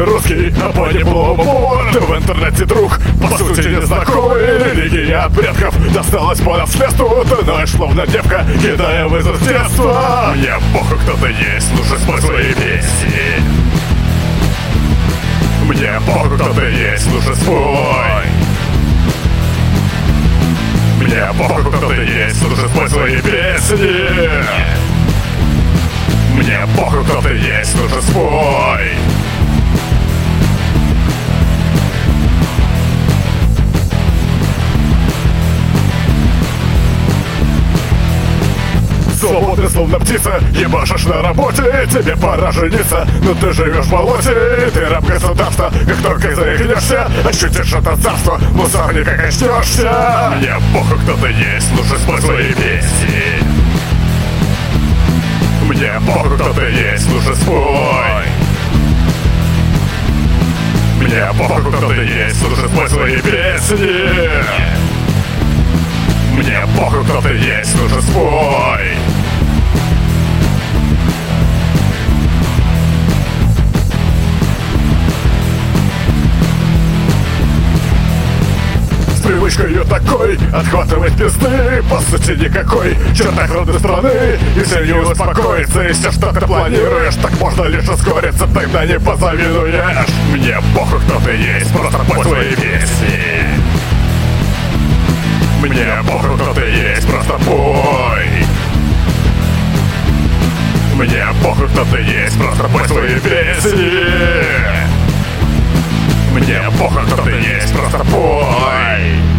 русский, а по диплому ты в интернете друг, по сути незнакомый. Религия предков досталась по наследству. Ты ноешь, словно девка, кидая вызов с детства. Мне похуй, кто ты есть, лучше спой свои песни. Мне похуй, кто ты есть, лучше спой. Мне похуй, кто ты есть, лучше спой свои песни. Мне похуй, кто ты есть, лучше спой. Свободный, словно птица, ебашишь на работе. Тебе пора жениться, но ты живешь в болоте. Ты раб государства, как только заикнешься, ощутишь это царство, мусорника очнешься. Мне похуй, кто ты есть, лучше спой свои песни. Мне похуй, кто ты есть, лучше спой. Мне похуй, кто ты есть, лучше спой свои песни. Мне похуй, кто ты есть, лучше спой. С привычкой такой отхватывать пизды, по сути никакой чертах родной страны. Если не успокоиться, и все, что ты планируешь, так можно лишь ускориться, тогда не позавидуешь. Мне похуй, кто ты есть, просто пой свои песни. Мне похуй, кто ты есть, просто пой. Мне похуй, кто ты есть, просто пой свои песни. Мне похуй, кто ты есть, просто пой.